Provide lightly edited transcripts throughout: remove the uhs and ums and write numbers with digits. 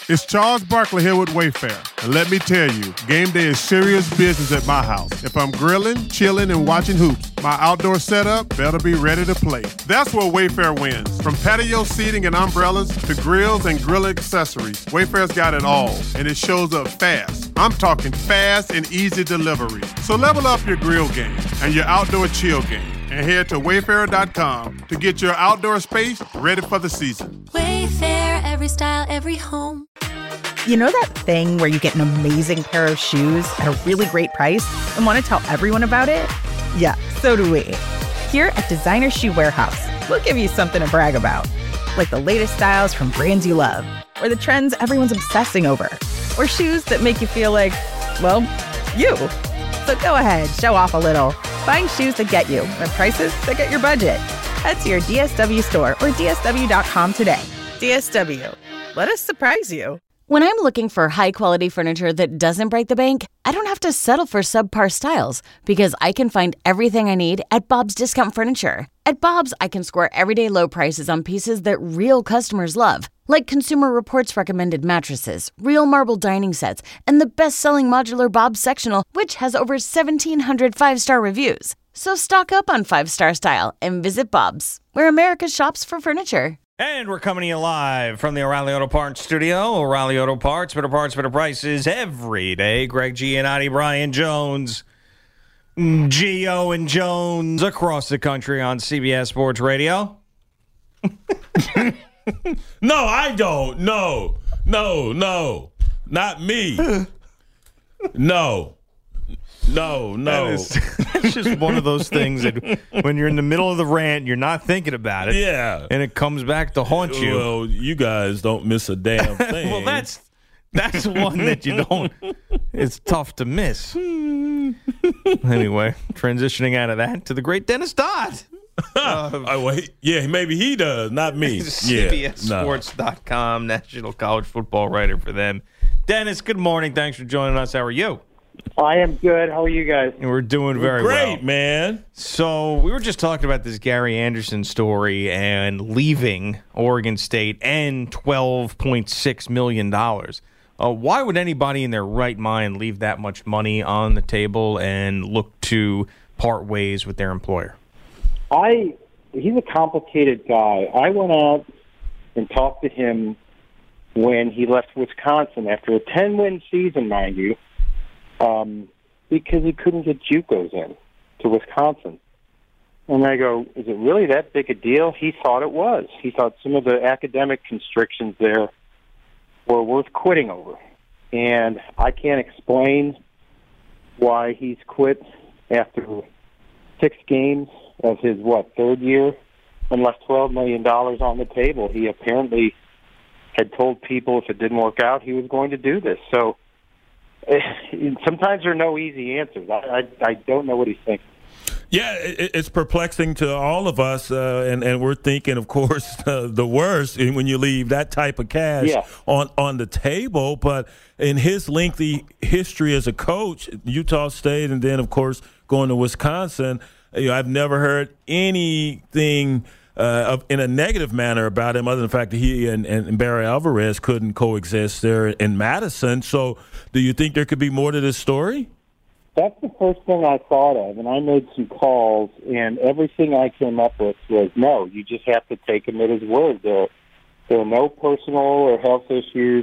It's Charles Barkley here with Wayfair. And let me tell you, game day is serious business at my house. If I'm grilling, chilling, and watching hoops, my outdoor setup better be ready to play. That's where Wayfair wins. From patio seating and umbrellas to grills and grill accessories, Wayfair's got it all, and it shows up fast. I'm talking fast and easy delivery. So level up your grill game and your outdoor chill game, and head to Wayfair.com to get your outdoor space ready for the season. Wayfair, every style, every home. You know that thing where you get an amazing pair of shoes at a really great price and want to tell everyone about it? Yeah, so do we. Here at Designer Shoe Warehouse, we'll give you something to brag about. Like the latest styles from brands you love, or the trends everyone's obsessing over, or shoes that make you feel like, well, you. So go ahead, show off a little. Find shoes that get you at prices that get your budget. Head to your DSW store or DSW.com today. DSW, let us surprise you. When I'm looking for high-quality furniture that doesn't break the bank, I don't have to settle for subpar styles because I can find everything I need at Bob's Discount Furniture. At Bob's, I can score everyday low prices on pieces that real customers love, like Consumer Reports recommended mattresses, real marble dining sets, and the best-selling modular Bob's Sectional, which has over 1,700 five-star reviews. So stock up on five-star style and visit Bob's, where America shops for furniture. And we're coming to you live from the O'Reilly Auto Parts studio. O'Reilly Auto Parts, better prices every day. Greg Giannotti, Brian Jones, Gio and Jones across the country on CBS Sports Radio. No, I don't. No. Not me. No. That's just one of those things that when you're in the middle of the rant, you're not thinking about it. Yeah. And it comes back to haunt you. Well, you guys don't miss a damn thing. Well, that's one that you don't. It's tough to miss. Anyway, transitioning out of that to the great Dennis Dodd. Yeah, maybe he does, not me. CBSSports.com, national college football writer for them. Dennis, good morning. Thanks for joining us. How are you? I am good. How are you guys? We're doing very well. Great, man. So we were just talking about this Gary Anderson story and leaving Oregon State and $12.6 million. Why would anybody in their right mind leave that much money on the table and look to part ways with their employer? He's a complicated guy. I went out and talked to him when he left Wisconsin after a 10-win season, mind you. Because he couldn't get JUCOs in to Wisconsin. And I go, is it really that big a deal? He thought it was. He thought some of the academic constrictions there were worth quitting over. And I can't explain why he's quit after 6 games of his, third year, and left $12 million on the table. He apparently had told people if it didn't work out, he was going to do this. So sometimes there are no easy answers. I don't know what he's thinking. Yeah, it's perplexing to all of us, and we're thinking, of course, the worst when you leave that type of cash on the table. But in his lengthy history as a coach, Utah State, and then, of course, going to Wisconsin, I've never heard anything in a negative manner about him, other than the fact that he and Barry Alvarez couldn't coexist there in Madison. So do you think there could be more to this story? That's the first thing I thought of, and I made some calls, and everything I came up with was, no, you just have to take him at his word. There are no personal or health issues.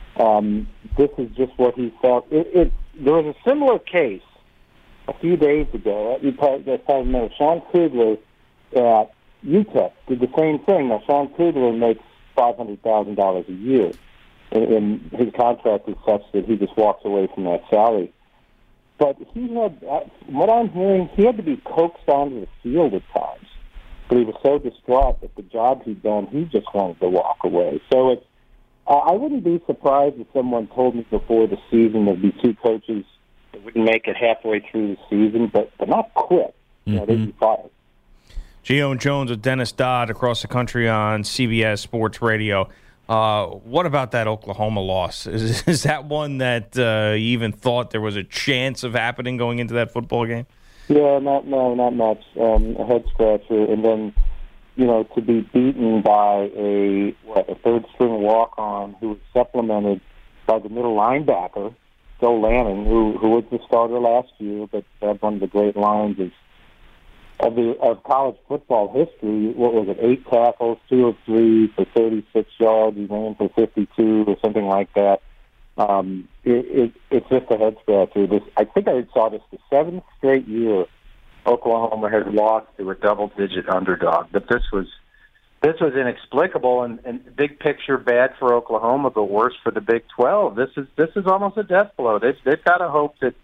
This is just what he felt. There was a similar case a few days ago. You probably remember Sean Kugler at UTEP did the same thing. Now, Sean Kugler makes $500,000 a year, and his contract is such that he just walks away from that salary. But he had, what I'm hearing, he had to be coaxed onto the field at times. But he was so distraught at the job he'd done, he just wanted to walk away. So it's, I wouldn't be surprised if someone told me before the season there'd be 2 coaches that wouldn't make it halfway through the season, but not quit. They'd be fired. Gio and Jones with Dennis Dodd across the country on CBS Sports Radio. What about that Oklahoma loss? Is that one that you even thought there was a chance of happening going into that football game? Yeah, not much. A head scratcher, and then to be beaten by a third-string walk-on who was supplemented by the middle linebacker, Joe Lanning, who was the starter last year, but had one of the great lines of college football history. What was it, 8 tackles, 2 of 3 for 36 yards. He ran for 52 or something like that. It's just a head-scratcher. I think I saw this the 7th straight year Oklahoma had lost to a double-digit underdog. But this was inexplicable and big picture bad for Oklahoma, but worse for the Big 12. This is almost a death blow. They've got to hope that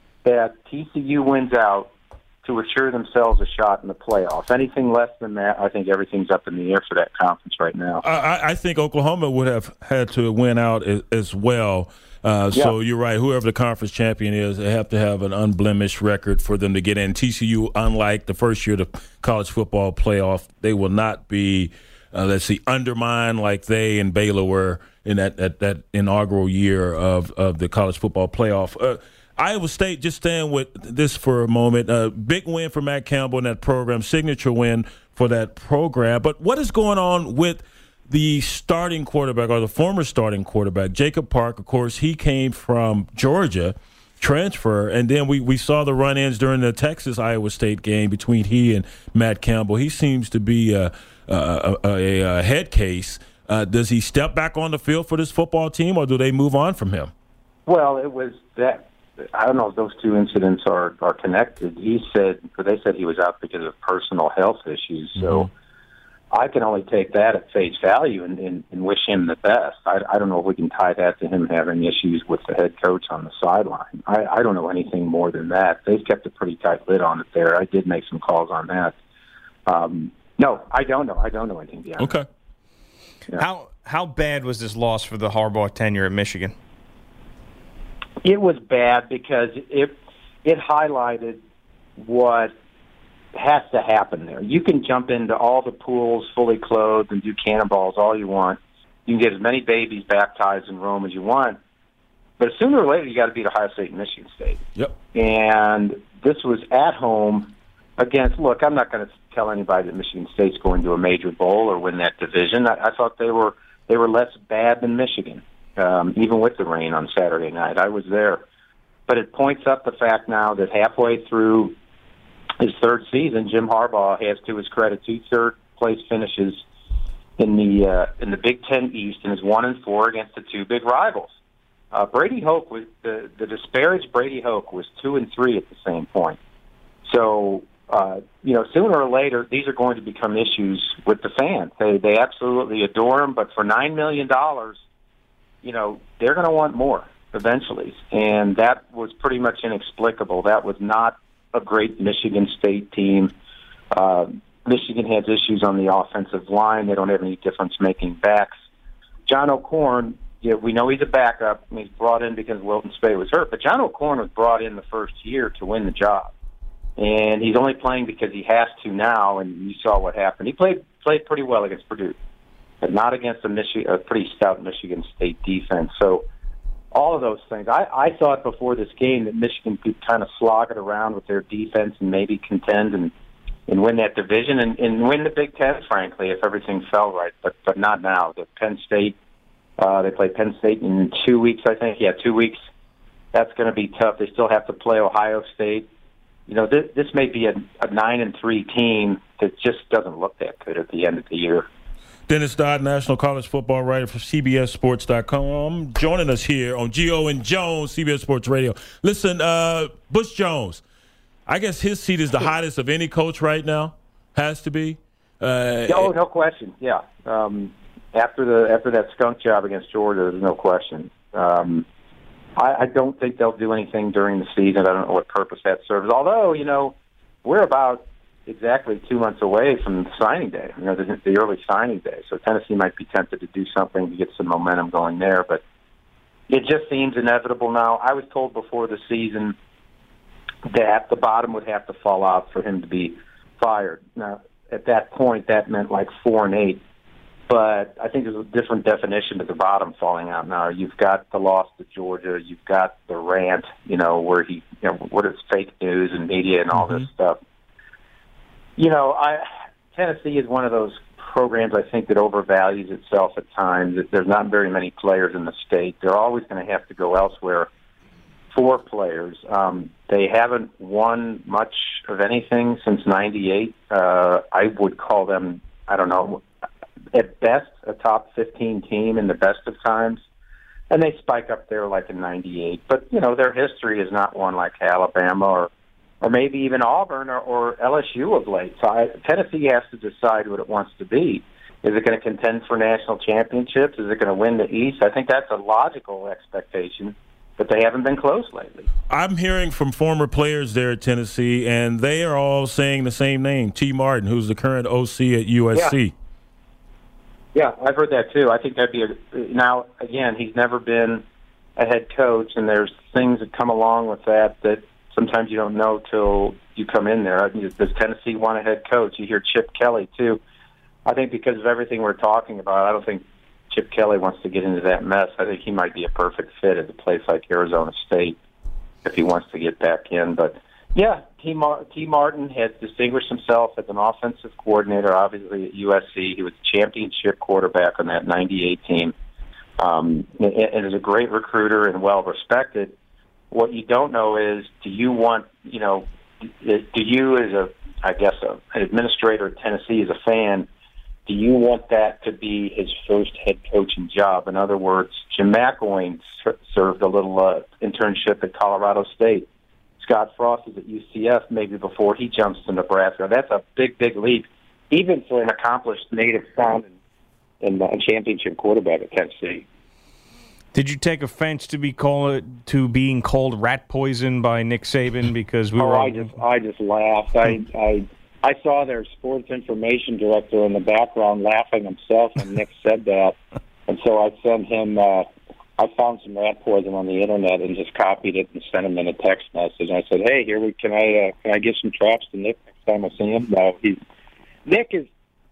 TCU wins out to assure themselves a shot in the playoffs. Anything less than that, I think everything's up in the air for that conference right now. I think Oklahoma would have had to win out as well. So you're right. Whoever the conference champion is, they have to have an unblemished record for them to get in. TCU, unlike the first year of the college football playoff, they will not be, undermined like they and Baylor were in that inaugural year of the college football playoff. Iowa State, just staying with this for a moment, big win for Matt Campbell in that program, signature win for that program. But what is going on with the starting quarterback or the former starting quarterback, Jacob Park? Of course, he came from Georgia, transfer, and then we saw the run-ins during the Texas-Iowa State game between he and Matt Campbell. He seems to be a head case. Does he step back on the field for this football team, or do they move on from him? Well, it was that. I don't know if those two incidents are connected. They said he was out because of personal health issues. So I can only take that at face value and wish him the best. I don't know if we can tie that to him having issues with the head coach on the sideline. I don't know anything more than that. They've kept a pretty tight lid on it there. I did make some calls on that. No, I don't know. I don't know anything beyond Okay. that. Yeah. How bad was this loss for the Harbaugh tenure at Michigan? It was bad because it highlighted what has to happen there. You can jump into all the pools fully clothed and do cannonballs all you want. You can get as many babies baptized in Rome as you want. But sooner or later, you got to beat Ohio State and Michigan State. Yep. And this was at home against, look, I'm not going to tell anybody that Michigan State's going to a major bowl or win that division. I thought they were less bad than Michigan. Even with the rain on Saturday night. I was there. But it points up the fact now that halfway through his third season, Jim Harbaugh has, to his credit, 2 third-place finishes in the Big Ten East and is 1-4 against the 2 big rivals. Brady Hoke was the disparaged Brady Hoke was 2-3 at the same point. So sooner or later, these are going to become issues with the fans. They absolutely adore him, but for $9 million. They're going to want more eventually. And that was pretty much inexplicable. That was not a great Michigan State team. Michigan has issues on the offensive line. They don't have any difference-making backs. John O'Korn, we know he's a backup. He's brought in because Wilton Speight was hurt. But John O'Korn was brought in the first year to win the job. And he's only playing because he has to now, and you saw what happened. He played pretty well against Purdue, but not against a pretty stout Michigan State defense. So all of those things. I thought before this game that Michigan could kind of slog it around with their defense and maybe contend and win that division and win the Big Ten, frankly, if everything fell right. But not now. The Penn State, they play Penn State in 2 weeks, I think. Yeah, 2 weeks. That's going to be tough. They still have to play Ohio State. This may be a 9-3 team that just doesn't look that good at the end of the year. Dennis Dodd, national college football writer for CBSSports.com, joining us here on Gio and Jones, CBS Sports Radio. Listen, Butch Jones, I guess his seat is the hottest of any coach right now. Has to be. No question. Yeah. After that skunk job against Georgia, there's no question. I don't think they'll do anything during the season. I don't know what purpose that serves. Although, we're about exactly 2 months away from signing day, the early signing day. So Tennessee might be tempted to do something to get some momentum going there. But it just seems inevitable now. I was told before the season that the bottom would have to fall out for him to be fired. Now, at that point, that meant like 4-8. But I think there's a different definition to the bottom falling out now. You've got the loss to Georgia. You've got the rant, where he, what is fake news and media and all this stuff. Tennessee is one of those programs, I think, that overvalues itself at times. There's not very many players in the state. They're always going to have to go elsewhere for players. They haven't won much of anything since '98. I would call them, I don't know, at best a top 15 team in the best of times. And they spike up there like in '98. But, their history is not one like Alabama or maybe even Auburn or LSU of late. So Tennessee has to decide what it wants to be. Is it going to contend for national championships? Is it going to win the East? I think that's a logical expectation, but they haven't been close lately. I'm hearing from former players there at Tennessee, and they are all saying the same name, T. Martin, who's the current OC at USC. Yeah, I've heard that too. I think that'd be now, again, he's never been a head coach, and there's things that come along with that sometimes you don't know till you come in there. Does Tennessee want a head coach? You hear Chip Kelly, too. I think because of everything we're talking about, I don't think Chip Kelly wants to get into that mess. I think he might be a perfect fit at a place like Arizona State if he wants to get back in. But, yeah, T. Martin has distinguished himself as an offensive coordinator, obviously, at USC. He was a championship quarterback on that '98 team and is a great recruiter and well-respected. What you don't know is, do you want, do you as an administrator at Tennessee, as a fan, do you want that to be his first head coaching job? In other words, Jim McElwain served a little internship at Colorado State. Scott Frost is at UCF maybe before he jumps to Nebraska. That's a big, big leap, even for an accomplished native son and championship quarterback at Tennessee. Did you take offense to being called rat poison by Nick Saban because we were? I just laughed. I saw their sports information director in the background laughing himself when Nick said that, and so I sent him. I found some rat poison on the internet and just copied it and sent him in a text message. And I said, "Hey, can I give some traps to Nick next time I see him?" No, Nick is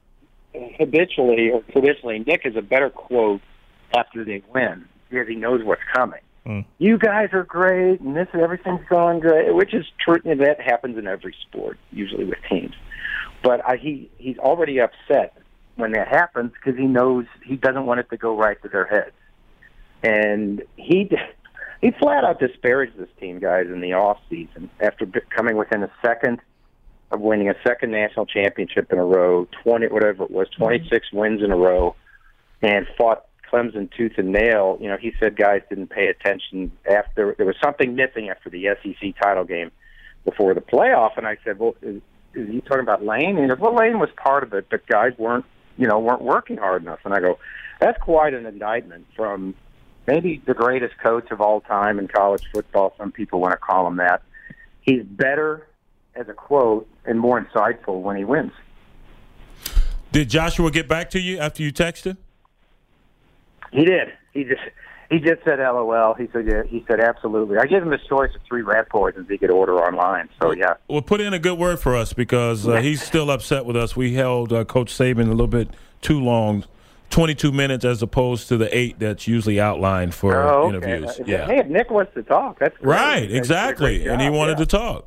habitually or traditionally Nick is a better quote after they win. Because he knows what's coming. You guys are great, and everything's going great, which is true. That happens in every sport, usually with teams. But he's already upset when that happens because he knows he doesn't want it to go right to their heads. And he flat out disparaged this team, guys, in the off season after coming within a second of winning a second national championship in a row, 26 wins in a row, and fought Clemson tooth and nail. He said guys didn't pay attention after there was something missing after the SEC title game before the playoff. And I said, well, is he talking about Lane? And he goes, well, Lane was part of it, but guys weren't working hard enough. And I go, that's quite an indictment from maybe the greatest coach of all time in college football. Some people want to call him that. He's better as a quote and more insightful when he wins. Did Joshua get back to you after you texted? He did. He just said LOL. He said absolutely. I gave him a choice of 3 rat poisons he could order online. So yeah. Well, put in a good word for us because he's still upset with us. We held Coach Saban a little bit too long, 22 minutes as opposed to the 8 that's usually outlined for interviews. Yeah. Hey, if Nick wants to talk, that's great. Right. Exactly. And he wanted to talk.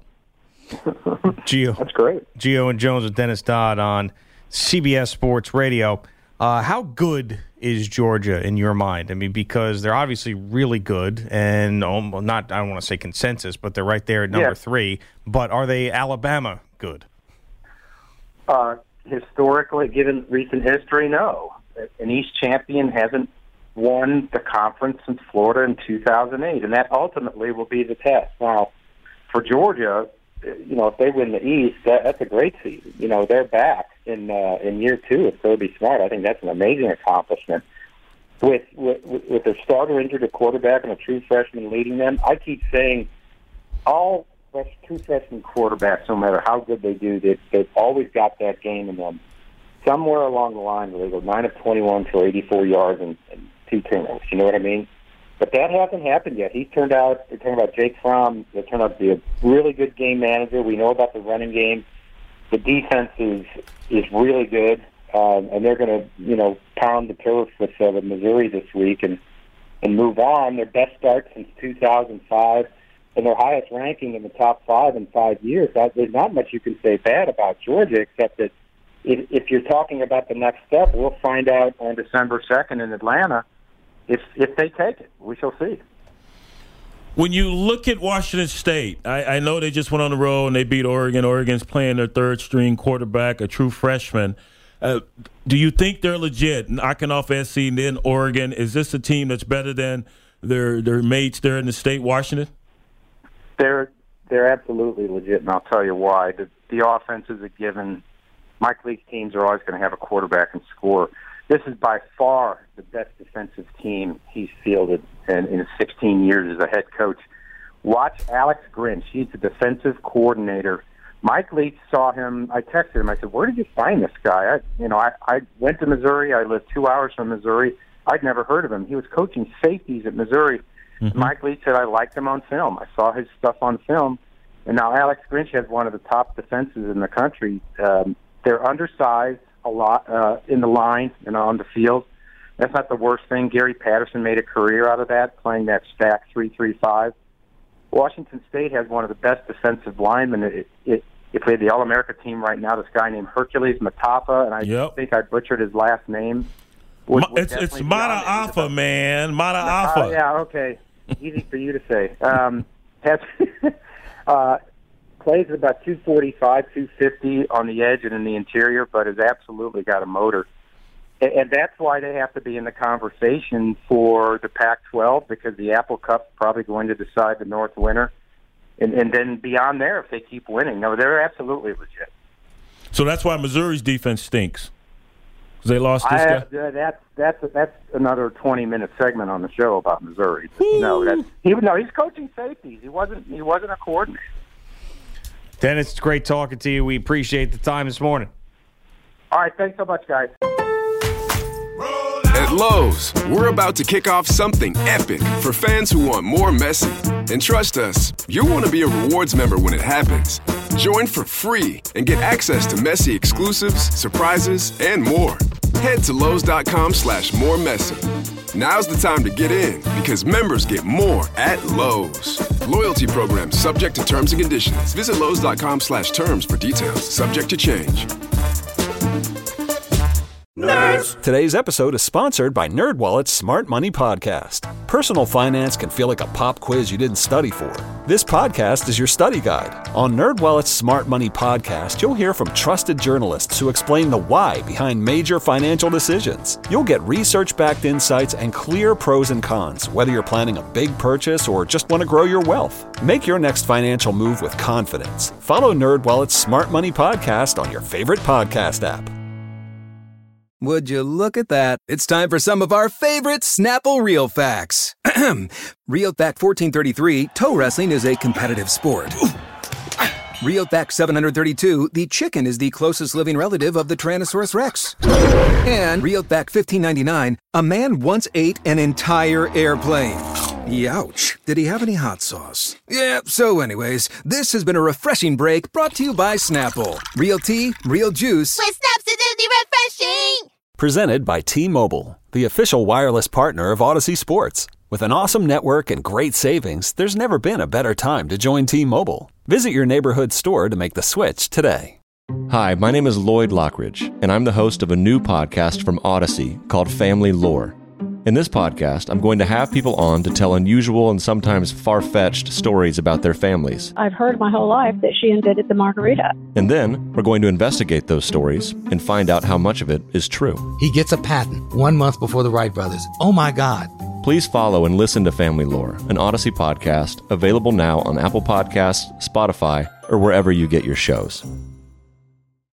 Gio. That's great. Gio and Jones with Dennis Dodd on CBS Sports Radio. How good is Georgia in your mind? I mean, because they're obviously really good, and I don't want to say consensus, but they're right there at number 3. But are they Alabama good? Historically, given recent history, no. An East champion hasn't won the conference since Florida in 2008, and that ultimately will be the test. Now, for Georgia, if they win the East, that's a great season. They're back in year 2 of Kirby Smart. I think that's an amazing accomplishment. With their starter injured, a quarterback, and a true freshman leading them, I keep saying all true freshman quarterbacks, no matter how good they do, they've always got that game in them. Somewhere along the line where they go 9 of 21 for 84 yards and 2 turnovers. You know what I mean? But that hasn't happened yet. They're talking about Jake Fromm. They turned out to be a really good game manager. We know about the running game. The defense is really good, and they're going to pound the turf with Missouri this week and move on. Their best start since 2005, and their highest ranking in the top 5 in 5 years. There's not much you can say bad about Georgia, except that if you're talking about the next step, we'll find out on December 2nd in Atlanta if they take it. We shall see. When you look at Washington State, I know they just went on the road and they beat Oregon. Oregon's playing their third-string quarterback, a true freshman. Do you think they're legit, knocking off SC and then Oregon? Is this a team that's better than their mates there in the state, Washington? They're absolutely legit, and I'll tell you why. The offense is a given. Mike Leach's teams are always going to have a quarterback and score. This is by far the best defensive team he's fielded in his 16 years as a head coach. Watch Alex Grinch. He's the defensive coordinator. Mike Leach saw him. I texted him. I said, "Where did you find this guy?" I went to Missouri. I lived 2 hours from Missouri. I'd never heard of him. He was coaching safeties at Missouri. Mm-hmm. Mike Leach said, "I liked him on film. I saw his stuff on film." And now Alex Grinch has one of the top defenses in the country. They're undersized a lot in the line and on the field. That's not the worst thing. Gary Patterson made a career out of that, playing that stack 3-3-5. Washington State has one of the best defensive linemen. If we had the All-America team right now, this guy named Hercules Mataafa, and I think I butchered his last name. It's Mataafa, man. Mataafa. Yeah, okay. Easy for you to say. Plays at about 245, 250 on the edge and in the interior, but has absolutely got a motor. And that's why they have to be in the conversation for the Pac-12, because the Apple Cup's probably going to decide the North winner. And then beyond there, if they keep winning. No, they're absolutely legit. So that's why Missouri's defense stinks. Because they lost this guy? That's another 20-minute segment on the show about Missouri. He's coaching safeties. He wasn't a coordinator. Dennis, it's great talking to you. We appreciate the time this morning. All right, thanks so much, guys. At Lowe's, we're about to kick off something epic for fans who want more Messi. And trust us, you'll want to be a rewards member when it happens. Join for free and get access to Messi exclusives, surprises, and more. Head to Lowe's.com/moremessy. Now's the time to get in, because members get more at Lowe's. Loyalty program subject to terms and conditions. Visit Lowe's.com/terms for details. Subject to change. Nerds! Today's episode is sponsored by NerdWallet's Smart Money Podcast. Personal finance can feel like a pop quiz you didn't study for. This podcast is your study guide. On NerdWallet's Smart Money Podcast, you'll hear from trusted journalists who explain the why behind major financial decisions. You'll get research-backed insights and clear pros and cons, whether you're planning a big purchase or just want to grow your wealth. Make your next financial move with confidence. Follow NerdWallet's Smart Money Podcast on your favorite podcast app. Would you look at that? It's time for some of our favorite Snapple Real Facts. Real Fact 1433, toe wrestling is a competitive sport. Real Fact 732, the chicken is the closest living relative of the Tyrannosaurus Rex. And Real Fact 1599, a man once ate an entire airplane. Youch. Did he have any hot sauce? Yeah, so anyways, this has been a refreshing break brought to you by Snapple. Real tea, real juice. With Snap's Disney refreshing! Presented by T-Mobile, the official wireless partner of Odyssey Sports. With an awesome network and great savings, there's never been a better time to join T-Mobile. Visit your neighborhood store to make the switch today. Hi, my name is Lloyd Lockridge, and I'm the host of a new podcast from Odyssey called Family Lore. In this podcast, I'm going to have people on to tell unusual and sometimes far-fetched stories about their families. I've heard my whole life that she invented the margarita. And then we're going to investigate those stories and find out how much of it is true. He gets a patent 1 month before the Wright brothers. Oh my God. Please follow and listen to Family Lore, an Odyssey podcast, available now on Apple Podcasts, Spotify, or wherever you get your shows.